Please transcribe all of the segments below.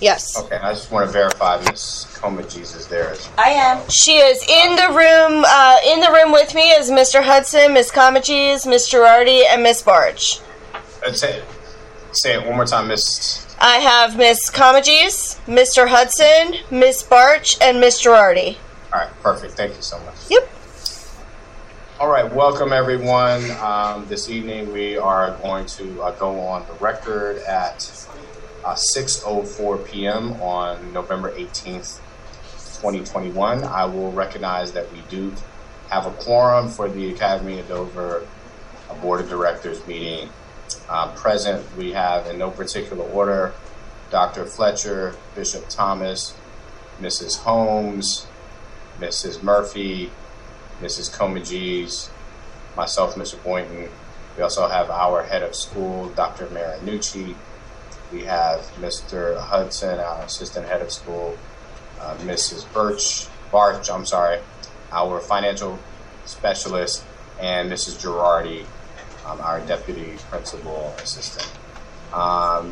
Yes. Okay, I just want to verify Ms. Comegys is there as well. I am. She is in the room. In the room with me is Mr. Hudson, Ms. Comegys, Ms. Girardi, and Ms. Barch. Say it one more time, Ms. I have Ms. Comegys, Mr. Hudson, Ms. Barch, and Ms. Girardi. All right, perfect. Thank you so much. Yep. All right, welcome everyone. This evening we are going to go on the record at 6:04 p.m. on November 18th, 2021. I will recognize that we do have a quorum for the Academy of Dover Board of Directors meeting. Present, we have in no particular order, Dr. Fletcher, Bishop Thomas, Mrs. Holmes, Mrs. Murphy, Mrs. Comegys, myself, Mr. Boynton. We also have our head of school, Dr. Marinucci. We have Mr. Hudson, our assistant head of school, Mrs. Barch, our financial specialist, and Mrs. Girardi, our deputy principal assistant. I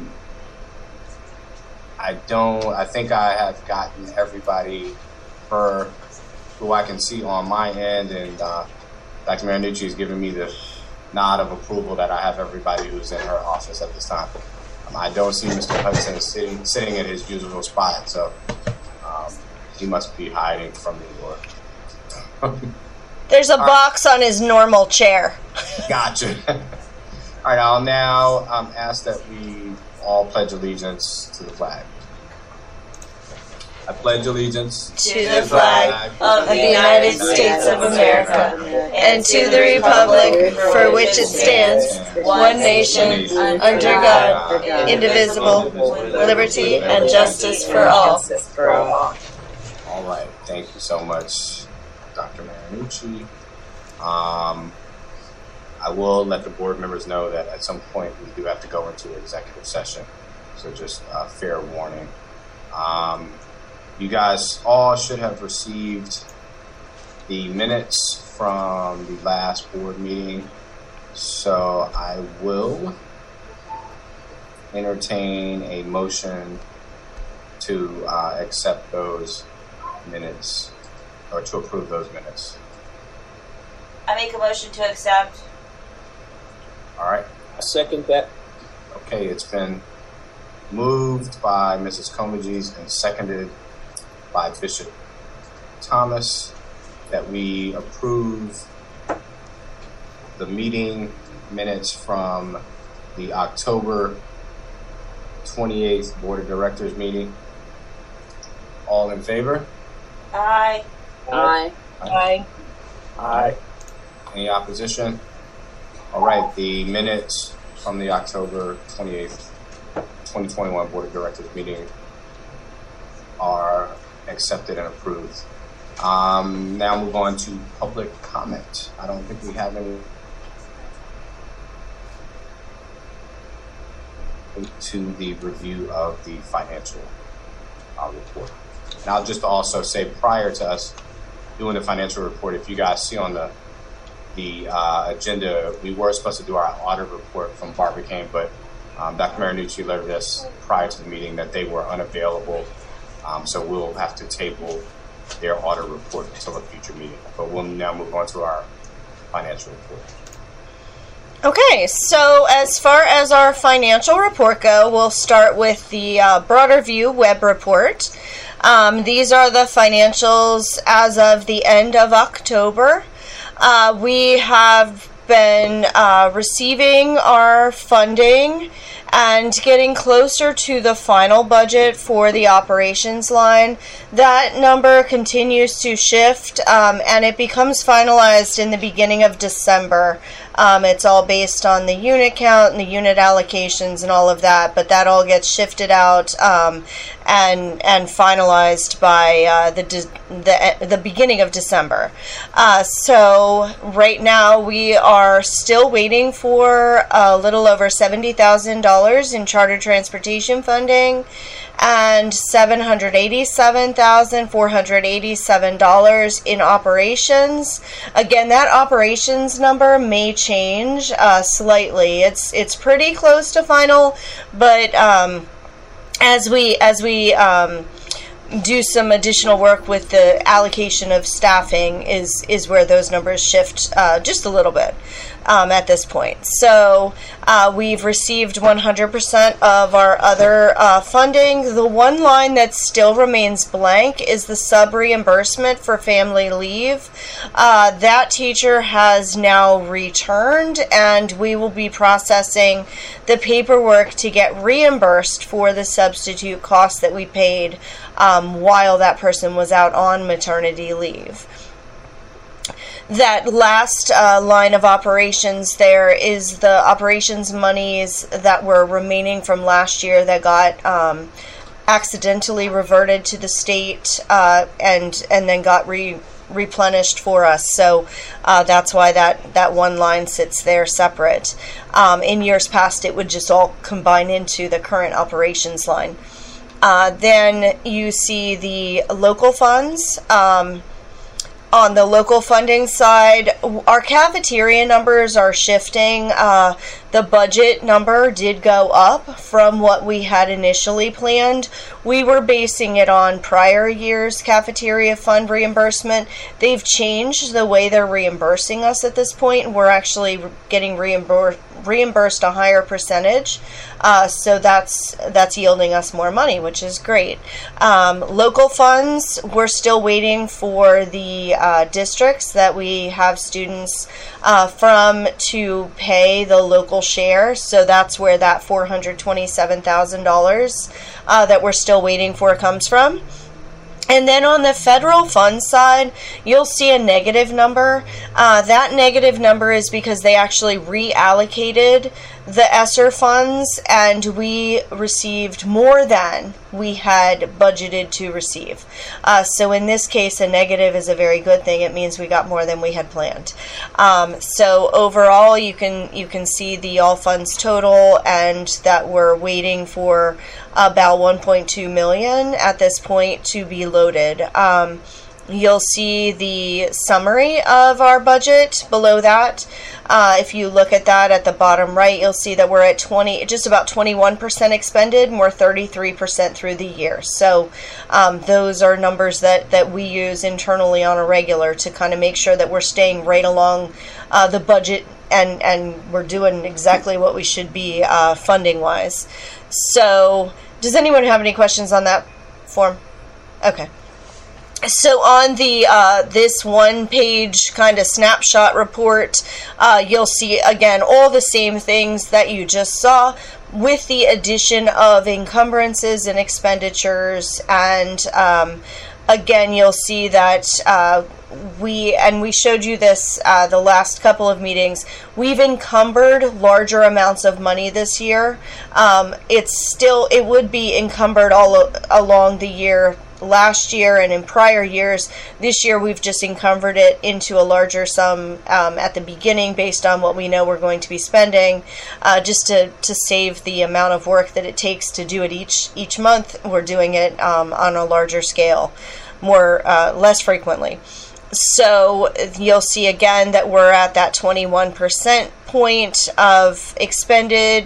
think I have gotten everybody per who I can see on my end, and Dr. Marinucci is giving me the nod of approval that I have everybody who's in her office at this time. I don't see Mr. Hudson sitting at his usual spot, so he must be hiding from the door. There's a box on his normal chair. Gotcha. All right, I'll now ask that we all pledge allegiance to the flag. I pledge allegiance To the flag of the United States of America and to the republic for which it stands, one nation, under God, indivisible, with liberty and justice for all. All right, thank you so much, Dr. Marinucci. I will let the board members know that at some point we do have to go into executive session, so just fair warning. You guys all should have received the minutes from the last board meeting, so I will entertain a motion to accept those minutes, or to approve those minutes. I make a motion to accept. All right. I second that. Okay, it's been moved by Mrs. Comegys and seconded by Bishop Thomas that we approve the meeting minutes from the October 28th Board of Directors meeting. All in favor? Aye. Aye. Aye. Aye. Any opposition? All right, the minutes from the October 28th, 2021 Board of Directors meeting are accepted and approved. Now move on to public comment. I don't think we have any to the review of the financial report. And I'll just also say, prior to us doing the financial report, if you guys see on the agenda, we were supposed to do our audit report from Barbicane, but Dr. Marinucci alerted us prior to the meeting that they were unavailable, so we'll have to table their audit report until a future meeting. But we'll now move on to our financial report. Okay, so as far as our financial report go, we'll start with the Broader View web report. These are the financials as of the end of October. We have been receiving our funding and getting closer to the final budget for the operations line. That number continues to shift, and it becomes finalized in the beginning of December. It's all based on the unit count and the unit allocations and all of that, but that all gets shifted out and finalized by the beginning of December. So right now we are still waiting for a little over $70,000 in charter transportation funding and $787,487 in operations. Again, that operations number may change slightly. It's pretty close to final, but as we do some additional work with the allocation of staffing is where those numbers shift just a little bit at this point. So we've received 100% of our other funding. The one line that still remains blank is the sub-reimbursement for family leave. That teacher has now returned, and we will be processing the paperwork to get reimbursed for the substitute costs that we paid while that person was out on maternity leave. That last line of operations there is the operations monies that were remaining from last year that got accidentally reverted to the state and then got replenished for us. So that's why that one line sits there separate. In years past, it would just all combine into the current operations line. Then you see the local funds. On the local funding side, our cafeteria numbers are shifting. The budget number did go up from what we had initially planned. We were basing it on prior year's cafeteria fund reimbursement. They've changed the way they're reimbursing us at this point. We're actually getting reimbursed a higher percentage. So that's yielding us more money, which is great. Local funds, we're still waiting for the districts that we have students from to pay the local share. So that's where that $427,000 that we're still waiting for comes from. And then on the federal fund side, you'll see a negative number. That negative number is because they actually reallocated the ESSER funds, and we received more than we had budgeted to receive. So in this case, a negative is a very good thing. It means we got more than we had planned. So overall, you can see the all funds total, and that we're waiting for about $1.2 million at this point to be loaded. You'll see the summary of our budget below that. If you look at that at the bottom right, you'll see that we're at just about 21% expended, and we're 33% through the year. So those are numbers that we use internally on a regular to kind of make sure that we're staying right along the budget and we're doing exactly what we should be funding-wise. So does anyone have any questions on that form? Okay. So on the this one-page kind of snapshot report, you'll see, again, all the same things that you just saw, with the addition of encumbrances and expenditures. And again, you'll see that we showed you this the last couple of meetings. We've encumbered larger amounts of money this year. It would be encumbered all along the year last year and in prior years. This year we've just encumbered it into a larger sum at the beginning based on what we know we're going to be spending, just to save the amount of work that it takes to do it each month. We're doing it on a larger scale, less frequently. So you'll see again that we're at that 21% point of expended.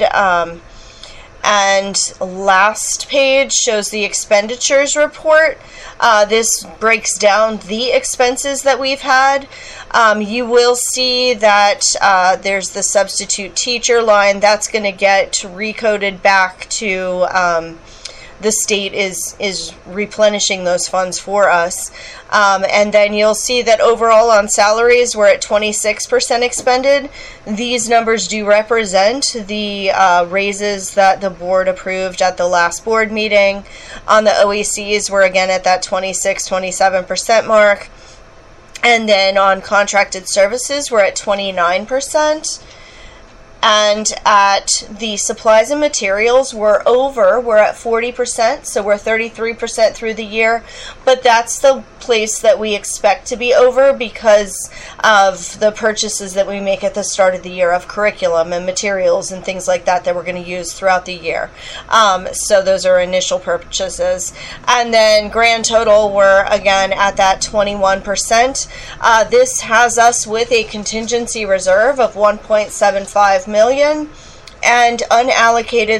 And last page shows the expenditures report. This breaks down the expenses that we've had. You will see that there's the substitute teacher line. That's going to get recoded back to the state is replenishing those funds for us. And then you'll see that overall on salaries, we're at 26% expended. These numbers do represent the raises that the board approved at the last board meeting. On the OECs, we're again at that 26-27% mark. And then on contracted services, we're at 29%. And at the supplies and materials, we're at 40%, so we're 33% through the year. But that's the place that we expect to be over because of the purchases that we make at the start of the year of curriculum and materials and things like that we're going to use throughout the year. So those are initial purchases. And then grand total, we're again at that 21%. This has us with a contingency reserve of $1.75 million. and unallocated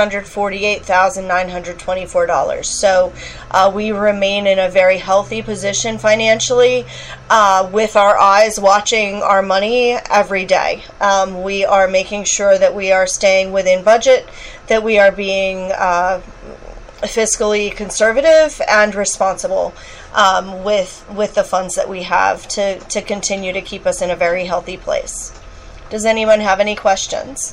$648,924. So we remain in a very healthy position financially, with our eyes watching our money every day. We are making sure that we are staying within budget, that we are being fiscally conservative and responsible with the funds that we have to continue to keep us in a very healthy place. Does anyone have any questions?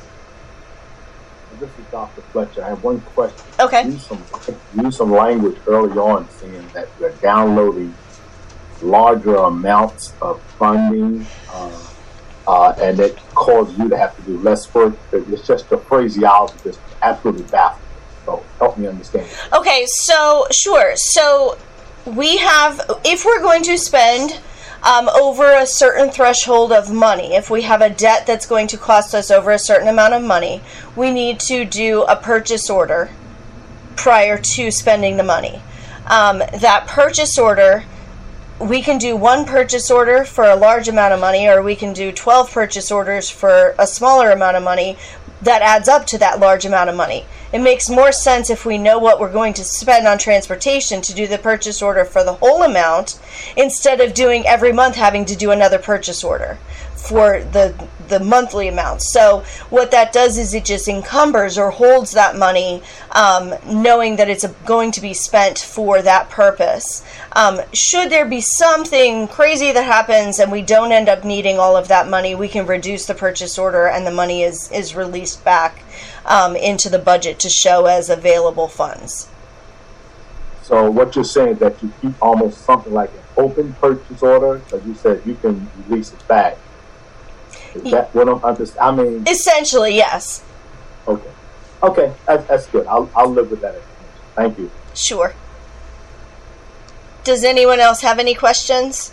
This is Dr. Fletcher. I have one question. Okay. Use some language early on saying that we're downloading larger amounts of funding and it causes you to have to do less work. It's just the phraseology just absolutely baffling. So help me understand. Okay, so sure. So we have, if we're going to spend over a certain threshold of money, if we have a debt that's going to cost us over a certain amount of money, we need to do a purchase order prior to spending the money. That purchase order, we can do one purchase order for a large amount of money, or we can do 12 purchase orders for a smaller amount of money that adds up to that large amount of money. It makes more sense if we know what we're going to spend on transportation to do the purchase order for the whole amount, instead of doing every month having to do another purchase order for the monthly amount. So what that does is it just encumbers or holds that money, knowing that it's going to be spent for that purpose. Should there be something crazy that happens and we don't end up needing all of that money, we can reduce the purchase order and the money is released back into the budget to show as available funds. So what you're saying is that you keep almost something like an open purchase order, because you said you can release it back. Is that what I'm understanding? I mean, essentially, yes. Okay, that's good. I'll live with that explanation. Thank you. Sure. Does anyone else have any questions?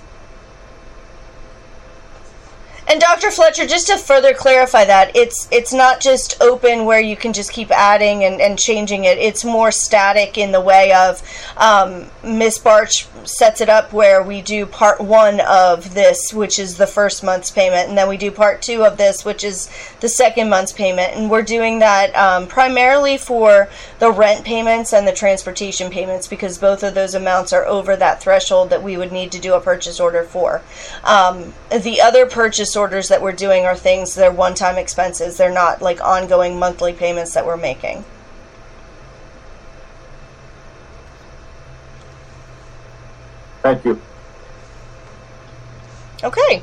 And Dr. Fletcher, just to further clarify that, it's not just open where you can just keep adding and changing it. It's more static in the way of Ms. Barch sets it up where we do part 1 of this, which is the first month's payment, and then we do part 2 of this, which is the second month's payment. And we're doing that primarily for the rent payments and the transportation payments, because both of those amounts are over that threshold that we would need to do a purchase order for. The other purchase orders that we're doing are things, they're one-time expenses. They're not like ongoing monthly payments that we're making. Thank you. Okay.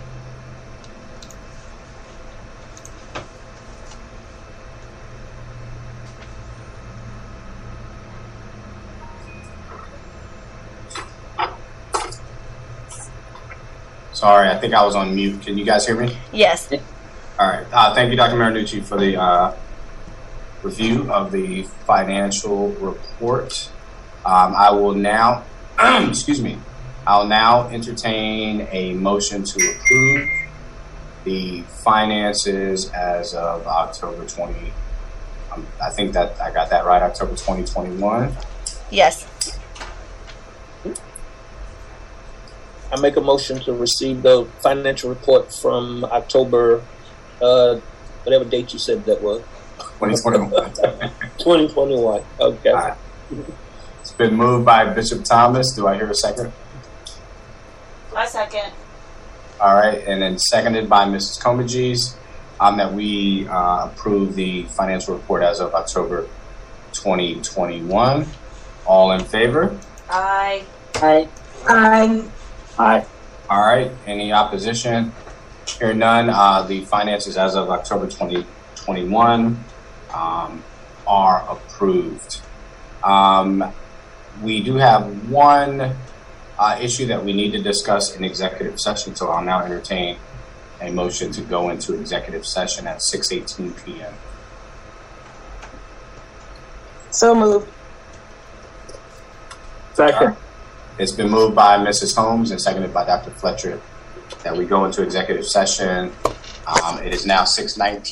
Sorry, I think I was on mute. Can you guys hear me? Yes. All right. Thank you, Dr. Marinucci, for the review of the financial report. I will now, excuse me, I'll now entertain a motion to approve the finances as of October 20. I think that I got that right, October 2021. Yes. I make a motion to receive the financial report from October, whatever date you said that was. 2021. 2021. Okay. All right. It's been moved by Bishop Thomas. Do I hear a second? I second. All right, and then seconded by Mrs. Comegis, that we approve the financial report as of October 2021. All in favor? Aye. Aye. Aye. Aye. All right, any opposition? Hear none. The finances as of October 2021 are approved. We do have one issue that we need to discuss in executive session, so I'll now entertain a motion to go into executive session at 6:18 p.m. So moved. Second. It's been moved by Mrs. Holmes and seconded by Dr. Fletcher that we go into executive session. It is now 6:19.